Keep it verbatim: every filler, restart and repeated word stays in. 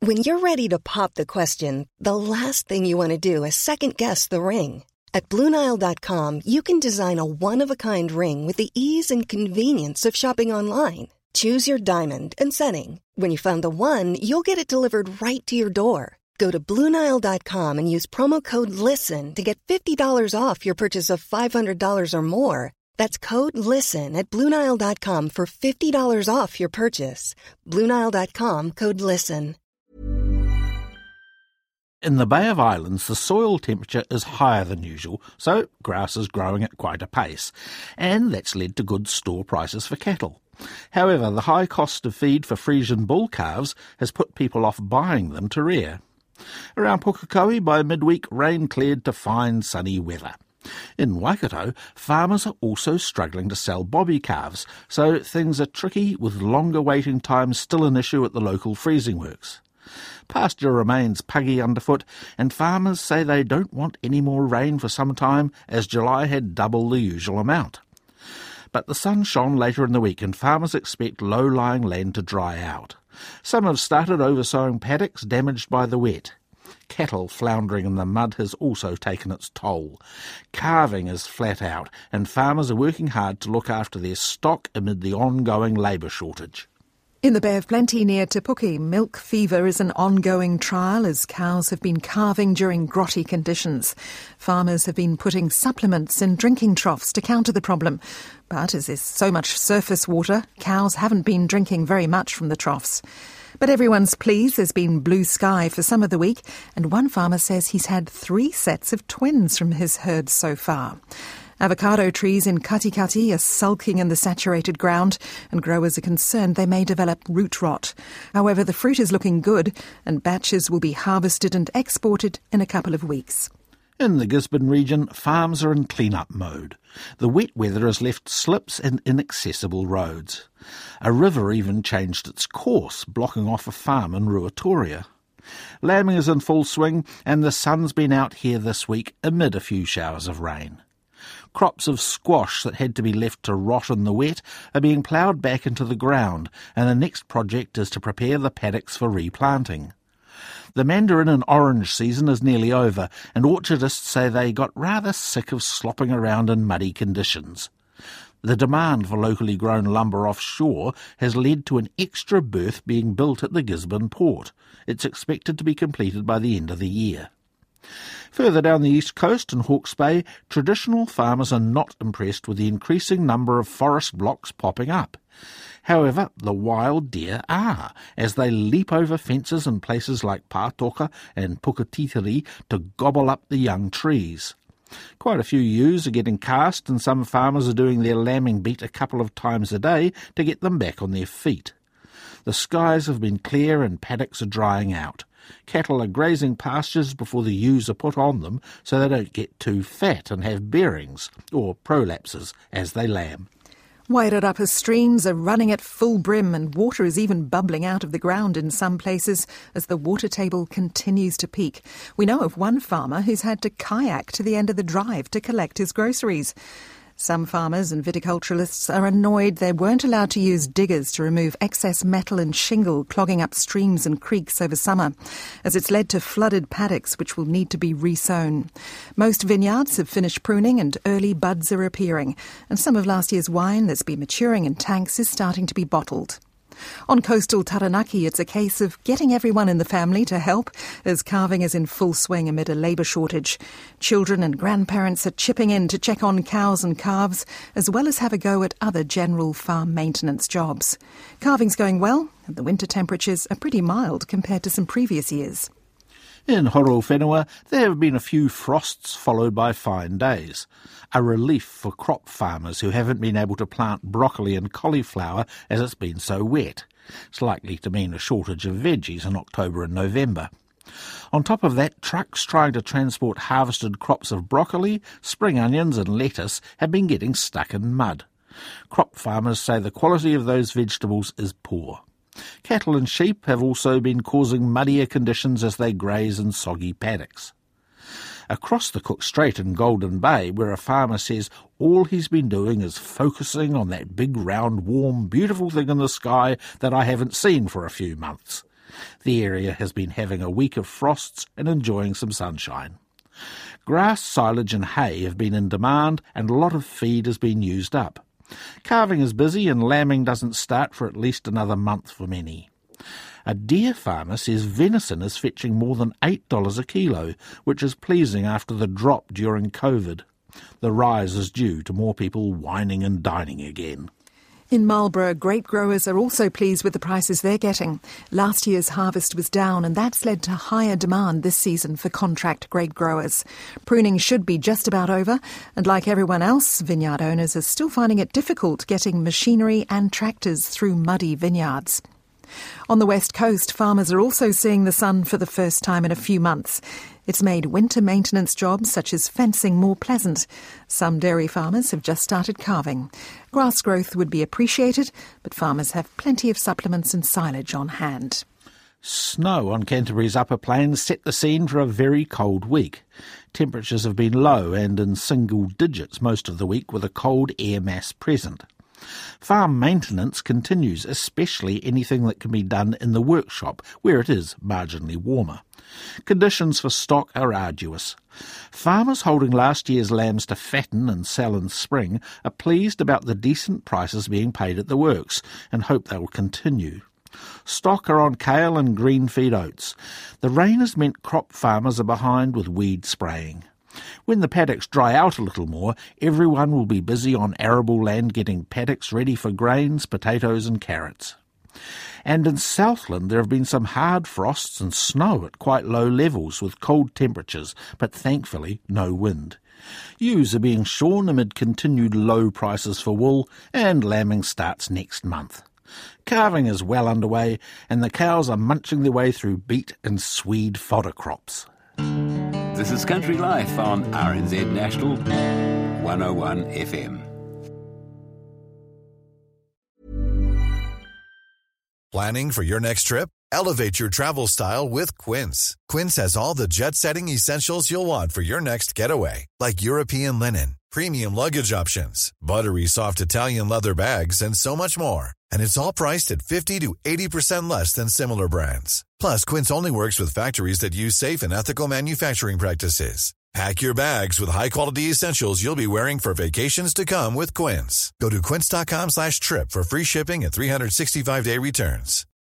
When you're ready to pop the question, the last thing you want to do is second-guess the ring. At Blue Nile dot com, you can design a one-of-a-kind ring with the ease and convenience of shopping online. Choose your diamond and setting. When you find the one, you'll get it delivered right to your door. Go to Blue Nile dot com and use promo code LISTEN to get fifty dollars off your purchase of five hundred dollars or more. That's code LISTEN at Blue Nile dot com for fifty dollars off your purchase. Blue Nile dot com, code LISTEN. In the Bay of Islands, the soil temperature is higher than usual, so grass is growing at quite a pace, and that's led to good store prices for cattle. However, the high cost of feed for Frisian bull calves has put people off buying them to rear. Around Pukekohe, by midweek, rain cleared to fine sunny weather. In Waikato, farmers are also struggling to sell bobby calves, so things are tricky, with longer waiting times still an issue at the local freezing works. Pasture remains puggy underfoot, and farmers say they don't want any more rain for some time, as July had double the usual amount. But the sun shone later in the week, and farmers expect low-lying land to dry out. Some have started oversowing paddocks damaged by the wet. Cattle floundering in the mud has also taken its toll. Calving is flat out, and farmers are working hard to look after their stock amid the ongoing labour shortage. In the Bay of Plenty near Te Puke, milk fever is an ongoing trial as cows have been calving during grotty conditions. Farmers have been putting supplements in drinking troughs to counter the problem. But as there's so much surface water, cows haven't been drinking very much from the troughs. But everyone's pleased. There's been blue sky for some of the week, and one farmer says he's had three sets of twins from his herd so far. Avocado trees in Katikati are sulking in the saturated ground, and growers are concerned they may develop root rot. However, the fruit is looking good, and batches will be harvested and exported in a couple of weeks. In the Gisborne region, farms are in clean-up mode. The wet weather has left slips and inaccessible roads. A river even changed its course, blocking off a farm in Ruatoria. Lambing is in full swing, and the sun's been out here this week amid a few showers of rain. Crops of squash that had to be left to rot in the wet are being ploughed back into the ground, and the next project is to prepare the paddocks for replanting. The mandarin and orange season is nearly over, and orchardists say they got rather sick of slopping around in muddy conditions. The demand for locally grown lumber offshore has led to an extra berth being built at the Gisborne port. It's expected to be completed by the end of the year. Further down the east coast in Hawke's Bay, traditional farmers are not impressed with the increasing number of forest blocks popping up. However, the wild deer are, as they leap over fences in places like Pātoka and Puketitiri to gobble up the young trees. Quite a few ewes are getting cast, and some farmers are doing their lambing beat a couple of times a day to get them back on their feet. The skies have been clear and paddocks are drying out. Cattle are grazing pastures before the ewes are put on them so they don't get too fat and have bearings, or prolapses, as they lamb. Wairarapa streams are running at full brim, and water is even bubbling out of the ground in some places as the water table continues to peak. We know of one farmer who's had to kayak to the end of the drive to collect his groceries. Some farmers and viticulturalists are annoyed they weren't allowed to use diggers to remove excess metal and shingle clogging up streams and creeks over summer, as it's led to flooded paddocks which will need to be resown. Most vineyards have finished pruning and early buds are appearing, and some of last year's wine that's been maturing in tanks is starting to be bottled. On coastal Taranaki, it's a case of getting everyone in the family to help, as calving is in full swing amid a labour shortage. Children and grandparents are chipping in to check on cows and calves, as well as have a go at other general farm maintenance jobs. Calving's going well, and the winter temperatures are pretty mild compared to some previous years. In Horowhenua, there have been a few frosts followed by fine days. A relief for crop farmers who haven't been able to plant broccoli and cauliflower as it's been so wet. It's likely to mean a shortage of veggies in October and November. On top of that, trucks trying to transport harvested crops of broccoli, spring onions and lettuce have been getting stuck in mud. Crop farmers say the quality of those vegetables is poor. Cattle and sheep have also been causing muddier conditions as they graze in soggy paddocks. Across the Cook Strait in Golden Bay, where a farmer says all he's been doing is focusing on that big, round, warm, beautiful thing in the sky that I haven't seen for a few months. The area has been having a week of frosts and enjoying some sunshine. Grass, silage and hay have been in demand and a lot of feed has been used up. Calving is busy and lambing doesn't start for at least another month for many. A deer farmer says venison is fetching more than eight dollars a kilo, which is pleasing after the drop during COVID. The rise is due to more people wining and dining again. In Marlborough, grape growers are also pleased with the prices they're getting. Last year's harvest was down and that's led to higher demand this season for contract grape growers. Pruning should be just about over and like everyone else, vineyard owners are still finding it difficult getting machinery and tractors through muddy vineyards. On the west coast, farmers are also seeing the sun for the first time in a few months. It's made winter maintenance jobs such as fencing more pleasant. Some dairy farmers have just started calving. Grass growth would be appreciated, but farmers have plenty of supplements and silage on hand. Snow on Canterbury's upper plains set the scene for a very cold week. Temperatures have been low and in single digits most of the week with a cold air mass present. Farm maintenance continues, especially anything that can be done in the workshop, where it is marginally warmer. Conditions for stock are arduous. Farmers holding last year's lambs to fatten and sell in spring are pleased about the decent prices being paid at the works and hope they will continue. Stock are on kale and green feed oats. The rain has meant crop farmers are behind with weed spraying. When the paddocks dry out a little more, everyone will be busy on arable land getting paddocks ready for grains, potatoes and carrots. And in Southland there have been some hard frosts and snow at quite low levels with cold temperatures, but thankfully no wind. Ewes are being shorn amid continued low prices for wool, and lambing starts next month. Calving is well underway, and the cows are munching their way through beet and swede fodder crops. This is Country Life on R N Z National one oh one F M. Planning for your next trip? Elevate your travel style with Quince. Quince has all the jet-setting essentials you'll want for your next getaway, like European linen, premium luggage options, buttery soft Italian leather bags, and so much more. And it's all priced at fifty to eighty percent less than similar brands. Plus, Quince only works with factories that use safe and ethical manufacturing practices. Pack your bags with high-quality essentials you'll be wearing for vacations to come with Quince. Go to quince.com slash trip for free shipping and three sixty-five day returns.